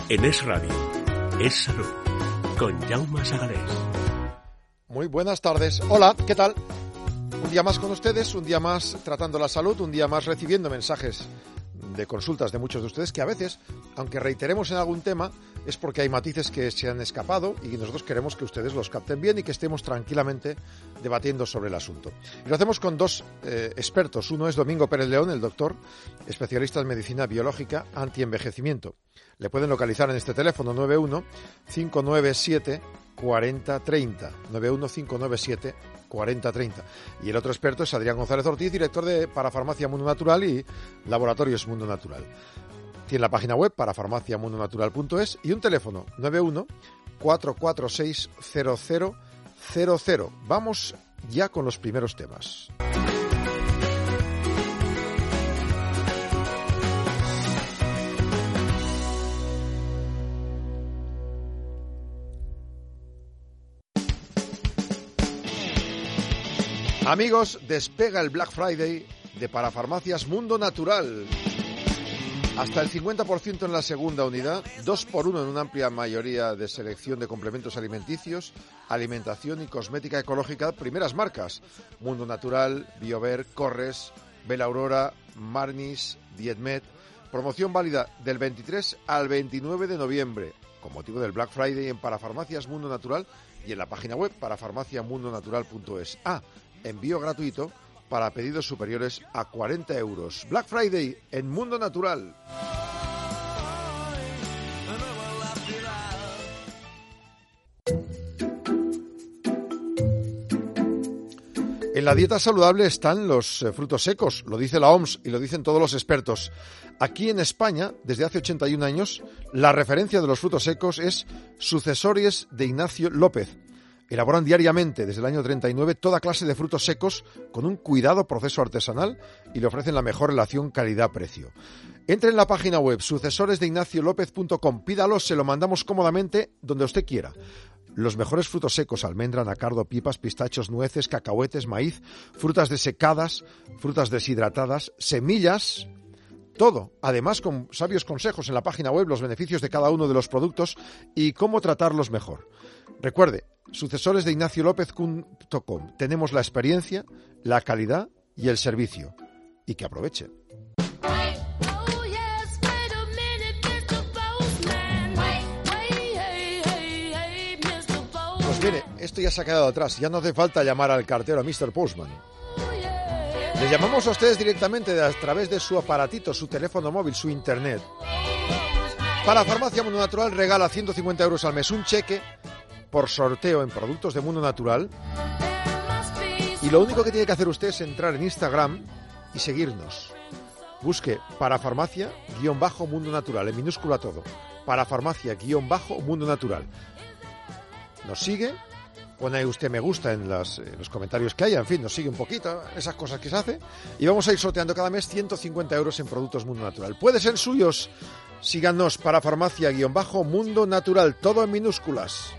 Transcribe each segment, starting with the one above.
En Es Radio, Es Salud, con Jaume Sagalés. Muy buenas tardes. Hola, ¿qué tal? Un día más con ustedes, un día más tratando la salud, un día más recibiendo mensajes de consultas de muchos de ustedes que a veces, aunque reiteremos en algún tema, es porque hay matices que se han escapado y nosotros queremos que ustedes los capten bien y que estemos tranquilamente debatiendo sobre el asunto. Y lo hacemos con dos expertos. Uno es Domingo Pérez León, el doctor, especialista en medicina biológica antienvejecimiento. Le pueden localizar en este teléfono 91-597-4030. 91-597-4030. Y el otro experto es Adrián González Ortiz, director de Parafarmacia Mundo Natural y Laboratorios Mundo Natural. Tiene la página web parafarmaciamundonatural.es y un teléfono 91-446-0000. Vamos ya con los primeros temas. Amigos, despega el Black Friday de Parafarmacias Mundo Natural. Hasta el 50% en la segunda unidad, 2x1 en una amplia mayoría de selección de complementos alimenticios, alimentación y cosmética ecológica, primeras marcas: Mundo Natural, Biover, Corres, Bella Aurora, Marnis, Dietmed. Promoción válida del 23 al 29 de noviembre, con motivo del Black Friday en Parafarmacias Mundo Natural y en la página web parafarmaciamundonatural.es. Envío gratuito para pedidos superiores a 40 euros. Black Friday en Mundo Natural. En la dieta saludable están los frutos secos, lo dice la OMS y lo dicen todos los expertos. Aquí en España, desde hace 81 años, la referencia de los frutos secos es Sucesores de Ignacio López. Elaboran diariamente, desde el año 39, toda clase de frutos secos con un cuidado proceso artesanal y le ofrecen la mejor relación calidad-precio. Entre en la página web sucesoresdeignaciolopez.com, pídalo, se lo mandamos cómodamente donde usted quiera. Los mejores frutos secos: almendra, anacardo, pipas, pistachos, nueces, cacahuetes, maíz, frutas desecadas, frutas deshidratadas, semillas, todo. Además, con sabios consejos en la página web, los beneficios de cada uno de los productos y cómo tratarlos mejor. Recuerde, sucesoresdeignaciolopez.com. Tenemos la experiencia, la calidad y el servicio. Y que aproveche. Pues mire, esto ya se ha quedado atrás. Ya no hace falta llamar al cartero, a Mr. Postman. Les llamamos a ustedes directamente a través de su aparatito, su teléfono móvil, su internet. Parafarmacia Mundo Natural regala 150 euros al mes, un cheque por sorteo en productos de Mundo Natural. Y lo único que tiene que hacer usted es entrar en Instagram y seguirnos. Busque Parafarmacia-Mundo Natural, en minúscula todo. Parafarmacia-Mundo Natural. Nos sigue, pone ahí usted me gusta en los comentarios que haya, en fin, nos sigue un poquito, esas cosas que se hace. Y vamos a ir sorteando cada mes 150 euros en productos Mundo Natural. Puede ser suyos. Síganos, Parafarmacia-Mundo Natural, todo en minúsculas.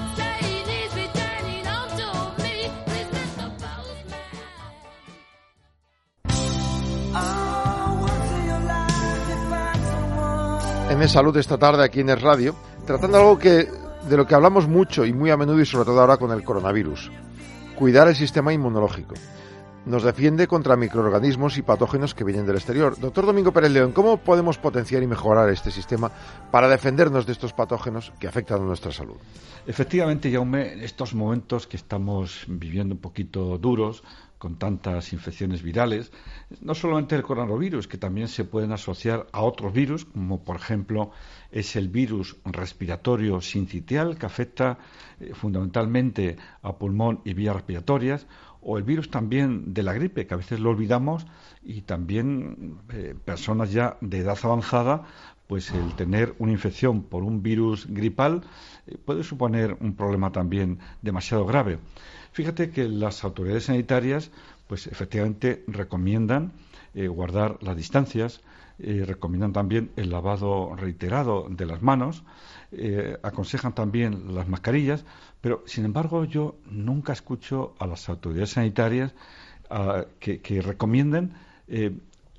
En Es Salud esta tarde aquí en Es Radio, tratando algo de lo que hablamos mucho y muy a menudo y sobre todo ahora con el coronavirus: cuidar el sistema inmunológico. Nos defiende contra microorganismos y patógenos que vienen del exterior. Doctor Domingo Pérez León, ¿cómo podemos potenciar y mejorar este sistema para defendernos de estos patógenos que afectan a nuestra salud? Efectivamente, Jaume, en estos momentos que estamos viviendo un poquito duros, con tantas infecciones virales, no solamente el coronavirus, que también se pueden asociar a otros virus, como por ejemplo es el virus respiratorio sincitial, que afecta fundamentalmente a pulmón y vías respiratorias, o el virus también de la gripe, que a veces lo olvidamos, y también personas ya de edad avanzada, pues el tener una infección por un virus gripal puede suponer un problema también demasiado grave. Fíjate que las autoridades sanitarias, pues efectivamente recomiendan guardar las distancias, recomiendan también el lavado reiterado de las manos, aconsejan también las mascarillas, pero sin embargo yo nunca escucho a las autoridades sanitarias que recomienden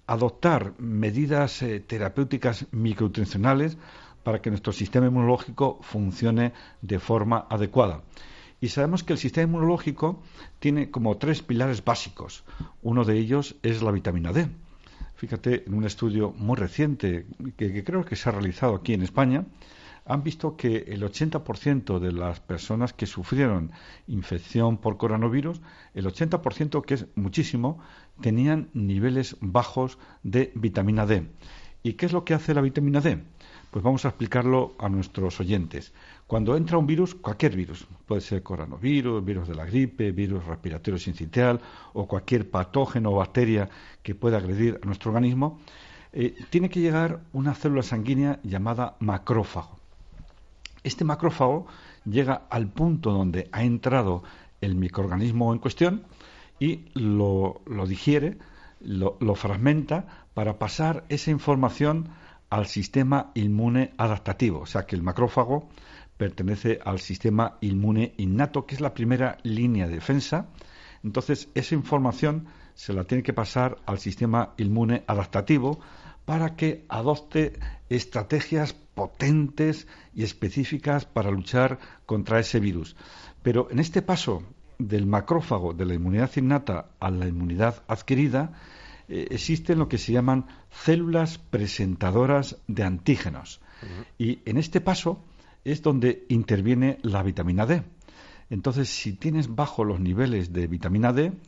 adoptar medidas terapéuticas micronutricionales para que nuestro sistema inmunológico funcione de forma adecuada. Y sabemos que el sistema inmunológico tiene como 3 pilares básicos. Uno de ellos es la vitamina D. Fíjate, en un estudio muy reciente que creo que se ha realizado aquí en España, han visto que el 80% de las personas que sufrieron infección por coronavirus, el 80%, que es muchísimo, tenían niveles bajos de vitamina D. ¿Y qué es lo que hace la vitamina D? Pues vamos a explicarlo a nuestros oyentes. Cuando entra un virus, cualquier virus, puede ser coronavirus, virus de la gripe, virus respiratorio sincitial o cualquier patógeno o bacteria que pueda agredir a nuestro organismo, tiene que llegar una célula sanguínea llamada macrófago. Este macrófago llega al punto donde ha entrado el microorganismo en cuestión y lo digiere, lo fragmenta para pasar esa información al sistema inmune adaptativo. O sea que el macrófago pertenece al sistema inmune innato, que es la primera línea de defensa. Entonces, esa información se la tiene que pasar al sistema inmune adaptativo para que adopte estrategias potentes y específicas para luchar contra ese virus. Pero en este paso del macrófago, de la inmunidad innata a la inmunidad adquirida, existen lo que se llaman células presentadoras de antígenos. Y en este paso es donde interviene la vitamina D. Entonces, si tienes bajo los niveles de vitamina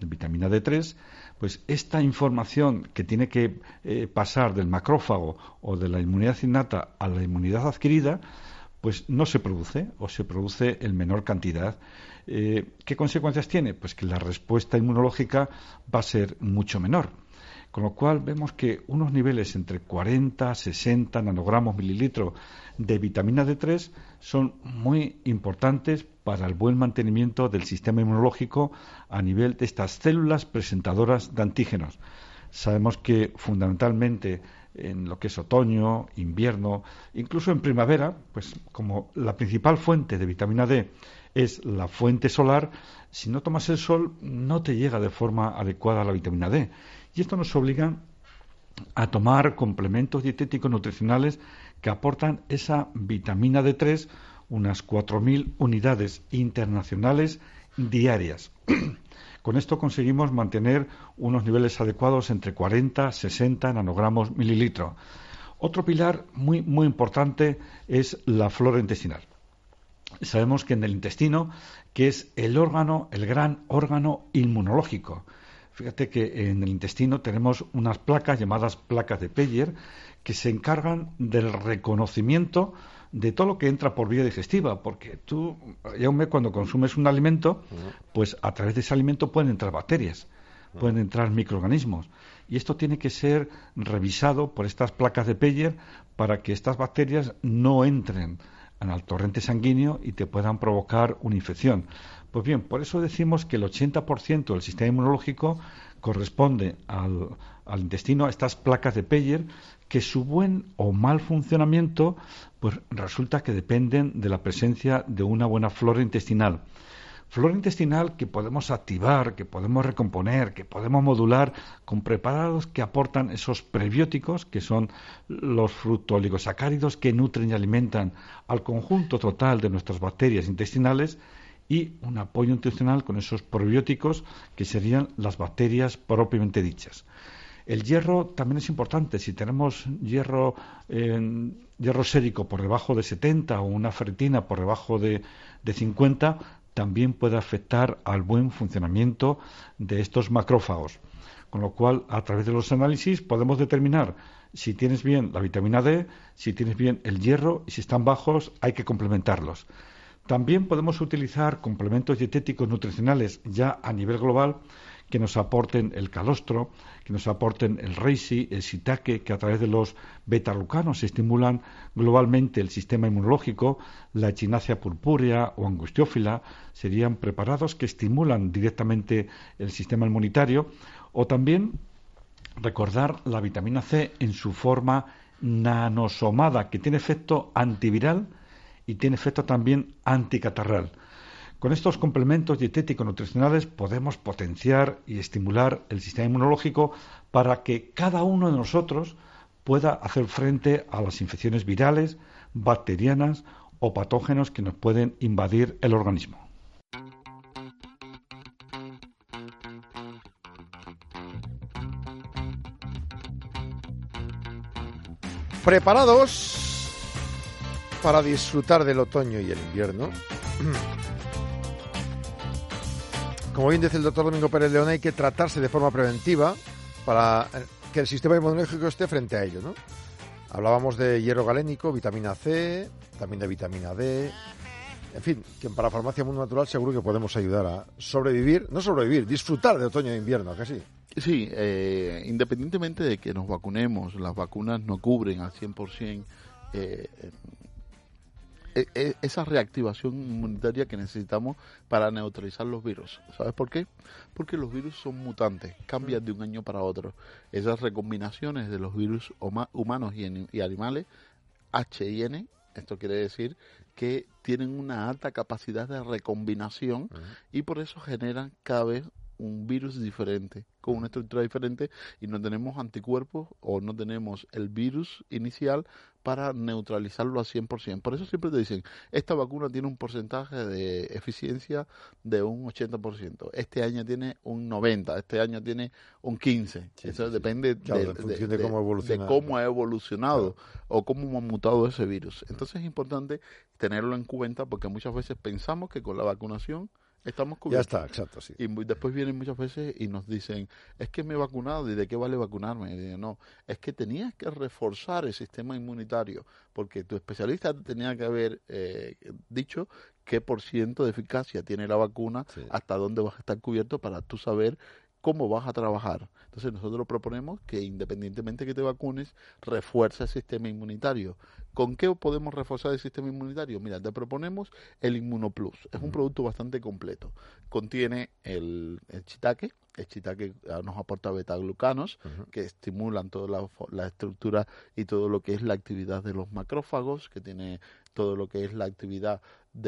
D3, pues esta información que tiene que pasar del macrófago o de la inmunidad innata a la inmunidad adquirida, pues no se produce o se produce en menor cantidad. ¿Qué consecuencias tiene? Pues que la respuesta inmunológica va a ser mucho menor. Con lo cual vemos que unos niveles entre 40 a 60 nanogramos mililitro de vitamina D3 son muy importantes para el buen mantenimiento del sistema inmunológico a nivel de estas células presentadoras de antígenos. Sabemos que fundamentalmente en lo que es otoño, invierno, incluso en primavera, pues como la principal fuente de vitamina D es la fuente solar, si no tomas el sol no te llega de forma adecuada la vitamina D. Y esto nos obliga a tomar complementos dietéticos nutricionales que aportan esa vitamina D3, unas 4.000 unidades internacionales diarias. Con esto conseguimos mantener unos niveles adecuados entre 40 y 60 nanogramos mililitro. Otro pilar muy, muy importante es la flora intestinal. Sabemos que en el intestino, que es el gran órgano inmunológico. Fíjate que en el intestino tenemos unas placas llamadas placas de Peyer que se encargan del reconocimiento de todo lo que entra por vía digestiva, porque tú, Jaume, cuando consumes un alimento, pues a través de ese alimento pueden entrar bacterias, pueden entrar microorganismos, y esto tiene que ser revisado por estas placas de Peyer para que estas bacterias no entren al torrente sanguíneo y te puedan provocar una infección. Pues bien, por eso decimos que el 80% del sistema inmunológico corresponde al intestino, a estas placas de Peyer, que su buen o mal funcionamiento pues resulta que dependen de la presencia de una buena flora intestinal. Flora intestinal que podemos activar, que podemos recomponer, que podemos modular con preparados que aportan esos prebióticos, que son los fructooligosacáridos que nutren y alimentan al conjunto total de nuestras bacterias intestinales, y un apoyo nutricional con esos probióticos que serían las bacterias propiamente dichas. El hierro también es importante. Si tenemos hierro sérico por debajo de 70 o una ferritina por debajo de 50, también puede afectar al buen funcionamiento de estos macrófagos. Con lo cual, a través de los análisis podemos determinar si tienes bien la vitamina D, si tienes bien el hierro, y si están bajos hay que complementarlos. También podemos utilizar complementos dietéticos nutricionales ya a nivel global que nos aporten el calostro, que nos aporten el reishi, el shiitake, que a través de los beta-glucanos estimulan globalmente el sistema inmunológico, la echinacea purpúrea o angustiófila, serían preparados que estimulan directamente el sistema inmunitario, o también recordar la vitamina C en su forma nanosomada, que tiene efecto antiviral y tiene efecto también anticatarral. Con estos complementos dietéticos nutricionales podemos potenciar y estimular el sistema inmunológico para que cada uno de nosotros pueda hacer frente a las infecciones virales, bacterianas o patógenos que nos pueden invadir el organismo. ¿Preparados para disfrutar del otoño y el invierno? Como bien dice el doctor Domingo Pérez León, hay que tratarse de forma preventiva para que el sistema inmunológico esté frente a ello, ¿no? Hablábamos de hierro galénico, vitamina C, también de vitamina D. En fin, que para Farmacia Mundo Natural seguro que podemos ayudar a sobrevivir, no sobrevivir, disfrutar de otoño e invierno, ¿a que sí? Sí, independientemente de que nos vacunemos, las vacunas no cubren al 100% esa reactivación inmunitaria que necesitamos para neutralizar los virus. ¿Sabes por qué? Porque los virus son mutantes, cambian de un año para otro. Esas recombinaciones de los virus humanos y animales, H y N, esto quiere decir que tienen una alta capacidad de recombinación y por eso generan cada vez un virus diferente, con una estructura diferente, y no tenemos anticuerpos o no tenemos el virus inicial para neutralizarlo al 100%. Por eso siempre te dicen, esta vacuna tiene un porcentaje de eficiencia de un 80%, este año tiene un 90%, este año tiene un 15%. Eso depende de cómo ha evolucionado o cómo ha mutado ese virus. Entonces es importante tenerlo en cuenta porque muchas veces pensamos que con la vacunación estamos cubiertos. Ya está, exacto, sí. Y después vienen muchas veces y nos dicen, es que me he vacunado, ¿y de qué vale vacunarme? Y digo, no, es que tenías que reforzar el sistema inmunitario, porque tu especialista tenía que haber dicho qué % de eficacia tiene la vacuna, hasta dónde vas a estar cubierto para tú saber cómo vas a trabajar. Entonces nosotros proponemos que independientemente que te vacunes, refuerza el sistema inmunitario. ¿Con qué podemos reforzar el sistema inmunitario? Mira, te proponemos el Inmunoplus. Es un producto bastante completo. Contiene el shiitake. El shiitake nos aporta betaglucanos que estimulan toda la estructura y todo lo que es la actividad de los macrófagos, que tiene todo lo que es la actividad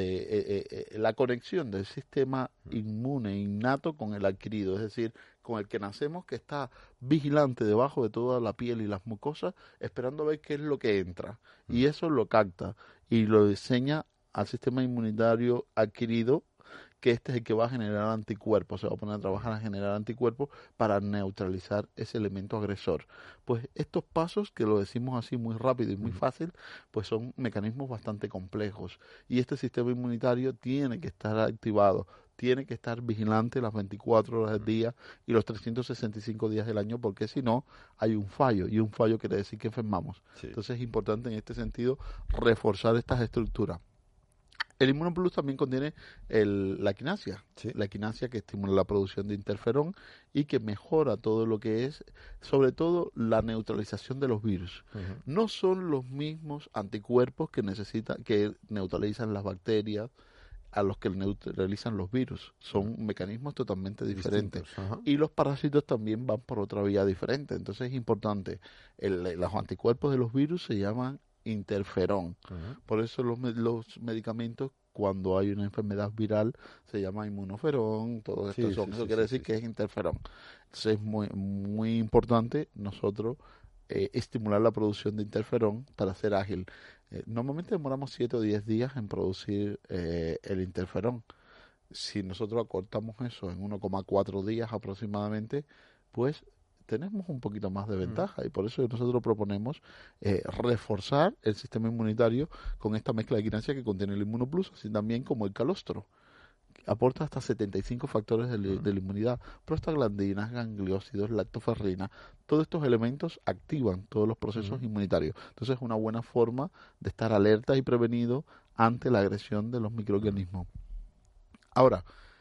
de la conexión del sistema inmune innato con el adquirido, es decir, con el que nacemos, que está vigilante debajo de toda la piel y las mucosas, esperando a ver qué es lo que entra. Y eso lo capta y lo diseña al sistema inmunitario adquirido, que este es el que va a generar anticuerpos, se va a poner a trabajar a generar anticuerpos para neutralizar ese elemento agresor. Pues estos pasos, que lo decimos así muy rápido y muy fácil, pues son mecanismos bastante complejos. Y este sistema inmunitario tiene que estar activado, tiene que estar vigilante las 24 horas del día y los 365 días del año, porque si no, hay un fallo, y un fallo quiere decir que enfermamos. Sí. Entonces es importante en este sentido reforzar estas estructuras. El Inmunoplus también contiene la quinasia, la quinasia que estimula la producción de interferón y que mejora todo lo que es, sobre todo, la neutralización de los virus. No son los mismos anticuerpos que neutralizan las bacterias a los que neutralizan los virus. Son mecanismos totalmente diferentes. Y los parásitos también van por otra vía diferente. Entonces es importante. Los anticuerpos de los virus se llaman interferón. Por eso los medicamentos, cuando hay una enfermedad viral, se llama inmunoferón, todo esto eso quiere decir que es interferón. Entonces es muy, muy importante nosotros estimular la producción de interferón para ser ágil. Normalmente demoramos 7 o 10 días en producir el interferón. Si nosotros acortamos eso en 1,4 días aproximadamente, pues tenemos un poquito más de ventaja, y por eso nosotros proponemos reforzar el sistema inmunitario con esta mezcla de quinasia que contiene el Inmunoplus, así también como el calostro. Aporta hasta 75 factores de la inmunidad, prostaglandinas, gangliósidos, lactoferrina. Todos estos elementos activan todos los procesos inmunitarios. Entonces es una buena forma de estar alerta y prevenido ante la agresión de los microorganismos. Ahora,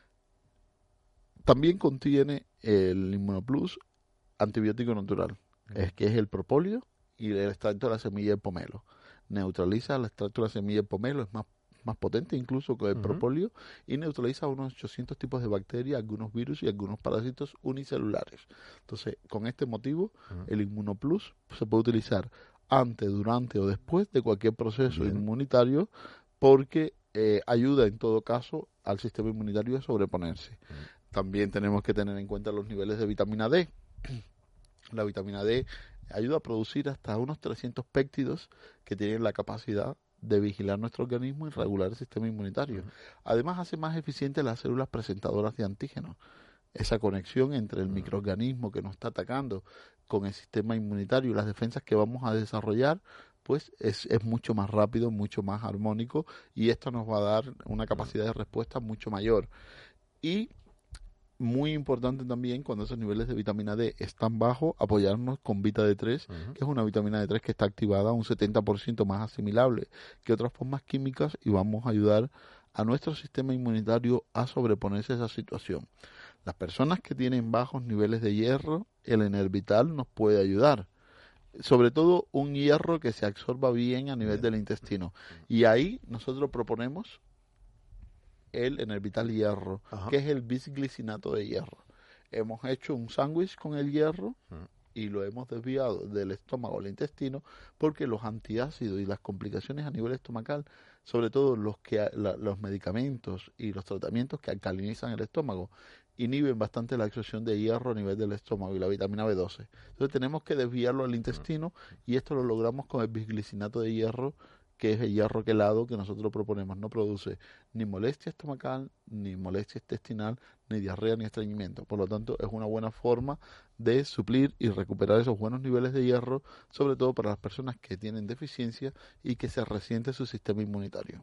también contiene el Inmunoplus antibiótico natural, que es el propóleo y el extracto de la semilla de pomelo. Neutraliza el extracto de la semilla de pomelo, es más potente incluso que el propóleo, y neutraliza unos 800 tipos de bacterias, algunos virus y algunos parásitos unicelulares. Entonces, con este motivo, el Inmunoplus se puede utilizar antes, durante o después de cualquier proceso inmunitario, porque ayuda en todo caso al sistema inmunitario a sobreponerse. También tenemos que tener en cuenta los niveles de vitamina D. La vitamina D ayuda a producir hasta unos 300 péptidos que tienen la capacidad de vigilar nuestro organismo y regular el sistema inmunitario. Además, hace más eficiente las células presentadoras de antígenos. Esa conexión entre el microorganismo que nos está atacando con el sistema inmunitario y las defensas que vamos a desarrollar, pues es mucho más rápido, mucho más armónico, y esto nos va a dar una capacidad de respuesta mucho mayor. Y muy importante también, cuando esos niveles de vitamina D están bajos, apoyarnos con Vita D3, que es una vitamina D3 que está activada un 70% más asimilable que otras formas químicas, y vamos a ayudar a nuestro sistema inmunitario a sobreponerse a esa situación. Las personas que tienen bajos niveles de hierro, el Enervital nos puede ayudar. Sobre todo un hierro que se absorba bien a nivel del intestino. Y ahí nosotros proponemos el Enervital Hierro, que es el bisglicinato de hierro. Hemos hecho un sándwich con el hierro y lo hemos desviado del estómago al intestino, porque los antiácidos y las complicaciones a nivel estomacal, sobre todo los medicamentos y los tratamientos que alcalinizan el estómago, inhiben bastante la absorción de hierro a nivel del estómago y la vitamina B12. Entonces tenemos que desviarlo al intestino, y esto lo logramos con el bisglicinato de hierro, que es el hierro quelado que nosotros proponemos. No produce ni molestia estomacal, ni molestia intestinal, ni diarrea, ni estreñimiento. Por lo tanto, es una buena forma de suplir y recuperar esos buenos niveles de hierro, sobre todo para las personas que tienen deficiencia y que se resiente su sistema inmunitario.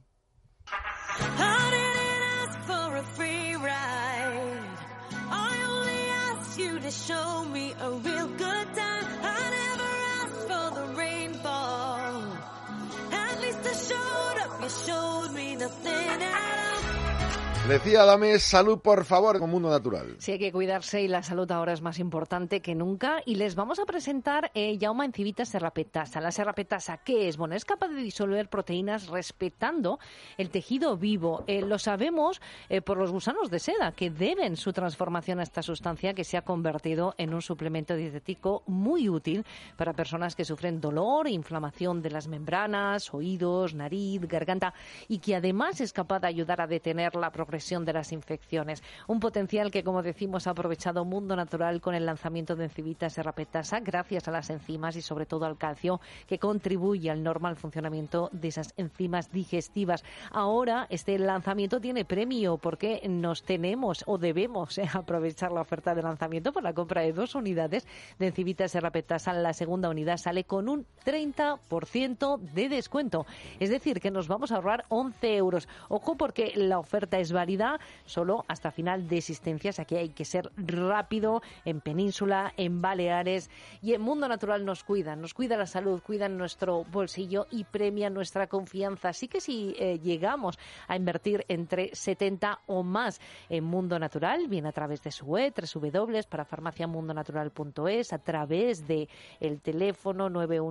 Decía Adames, salud por favor, con Mundo Natural. Sí, hay que cuidarse, y la salud ahora es más importante que nunca. Y les vamos a presentar Jaume Encivita serrapetasa. La serrapetasa, ¿qué es? Bueno, es capaz de disolver proteínas respetando el tejido vivo. Lo sabemos por los gusanos de seda, que deben su transformación a esta sustancia, que se ha convertido en un suplemento dietético muy útil para personas que sufren dolor, inflamación de las membranas, oídos, nariz, garganta, y que además es capaz de ayudar a detener la progresión de las infecciones. Un potencial que, como decimos, ha aprovechado Mundo Natural con el lanzamiento de Encivita serrapetasa, gracias a las enzimas y sobre todo al calcio, que contribuye al normal funcionamiento de esas enzimas digestivas. Ahora este lanzamiento tiene premio, porque nos tenemos o debemos aprovechar la oferta de lanzamiento por la compra de 2 unidades de Encivita serrapetasa. La segunda unidad sale con un 30% de descuento. Es decir, que nos vamos a ahorrar 11 euros. Ojo, porque la oferta es válida solo hasta final de existencias. Aquí hay que ser rápido en Península, en Baleares, y en Mundo Natural nos cuida la salud, cuidan nuestro bolsillo y premian nuestra confianza. Así que si llegamos a invertir entre 70 o más en Mundo Natural, bien a través de su web, www.parafarmaciamundonatural.es, a través de el teléfono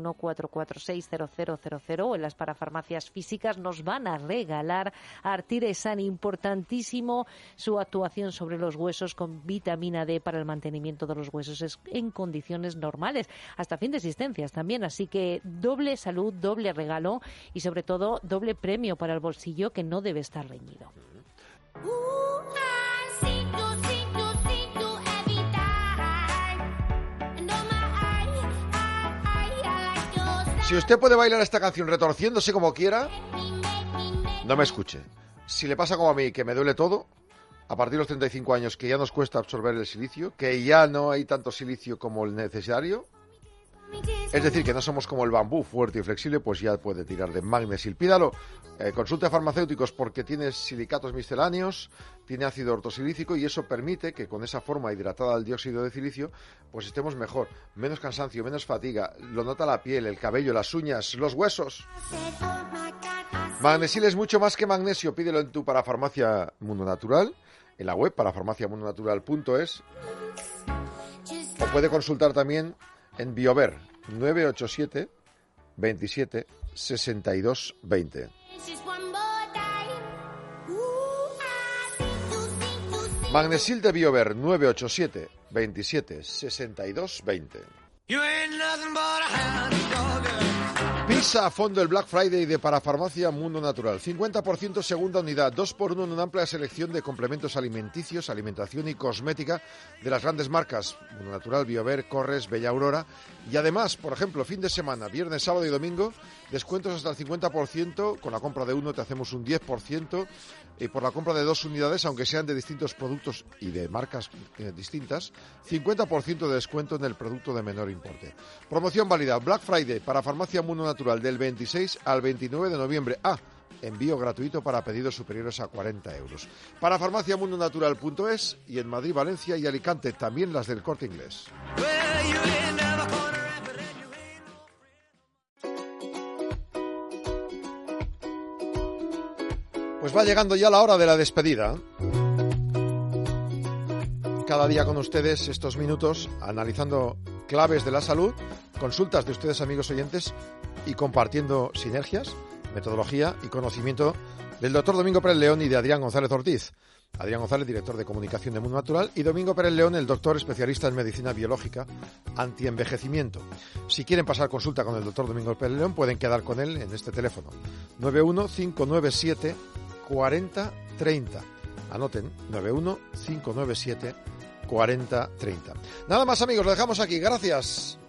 914460000, o en las parafarmacias físicas, nos van a regalar Artiresan, importantísimo su actuación sobre los huesos con vitamina D para el mantenimiento de los huesos en condiciones normales, hasta fin de existencias también. Así que doble salud, doble regalo y sobre todo doble premio para el bolsillo, que no debe estar reñido. Si usted puede bailar esta canción retorciéndose como quiera, no me escuche. Si le pasa como a mí, que me duele todo, a partir de los 35 años, que ya nos cuesta absorber el silicio, que ya no hay tanto silicio como el necesario, es decir, que no somos como el bambú, fuerte y flexible, pues ya puede tirar de Magnesil. Pídalo, consulte a farmacéuticos, porque tiene silicatos misceláneos, tiene ácido ortosilícico, y eso permite que con esa forma hidratada del dióxido de silicio, pues estemos mejor, menos cansancio, menos fatiga, lo nota la piel, el cabello, las uñas, los huesos. Magnesil es mucho más que magnesio. Pídelo en tu Parafarmacia Mundo Natural, en la web parafarmaciamundonatural.es, o puede consultar también en Biover 987 27 62 20. Magnesil de Biover 987 27 62 20. Pisa a fondo el Black Friday de Parafarmacia Mundo Natural. 50% segunda unidad, 2x1 en una amplia selección de complementos alimenticios, alimentación y cosmética de las grandes marcas Mundo Natural, Biover, Corres, Bella Aurora. Y además, por ejemplo, fin de semana, viernes, sábado y domingo, descuentos hasta el 50%. Con la compra de uno te hacemos un 10%. Y por la compra de 2 unidades, aunque sean de distintos productos y de marcas distintas, 50% de descuento en el producto de menor importe. Promoción válida Black Friday para Farmacia Mundo Natural del 26 al 29 de noviembre. Envío gratuito para pedidos superiores a 40 euros. Para farmaciamundonatural.es y en Madrid, Valencia y Alicante, también las del Corte Inglés. Pues va llegando ya la hora de la despedida. Cada día con ustedes estos minutos analizando claves de la salud, consultas de ustedes, amigos oyentes, y compartiendo sinergias, metodología y conocimiento del doctor Domingo Pérez León y de Adrián González Ortiz. Adrián González, director de comunicación de Mundo Natural, y Domingo Pérez León, el doctor especialista en medicina biológica antienvejecimiento. Si quieren pasar consulta con el doctor Domingo Pérez León, pueden quedar con él en este teléfono 91597 4030. Anoten, 91597 4030. Nada más, amigos, lo dejamos aquí. Gracias.